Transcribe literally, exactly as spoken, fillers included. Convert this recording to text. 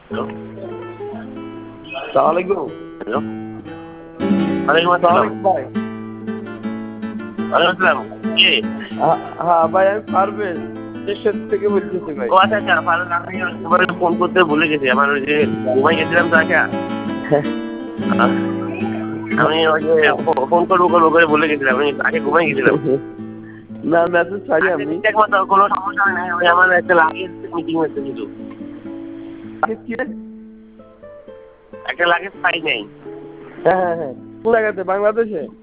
Hello সালাম আলাইকুম। Hello ওয়ালাইকুম আসসালাম। ভাই ওয়ালাইকুম আসসালাম। কে? হ্যাঁ ভাই, আমি পারভেজ দেশের থেকে বলতেছি ভাই। ও আচ্ছা আচ্ছা, ভালো আমি তোমার ফোন করতে ভুলে গেছি। আমার ওই যে ঘুমাই গেছিলাম তো আচ্ছা। আমি ওই যে ফোন করবো করবো করে ভুলে গেছিলাম, আমি আগে ঘুমাই গেছিলাম। না মেসেজ পাই আচ্ছা আমি। ঠিকঠাক মতো কোনো সমস্যা হয় নাই, ওই আমার একটা লাগেজ মিটিং হচ্ছে শুধু। একটা লাগেজ পাই নাই। হ্যাঁ হ্যাঁ হ্যাঁ, কোন জায়গাতে? বাংলাদেশে?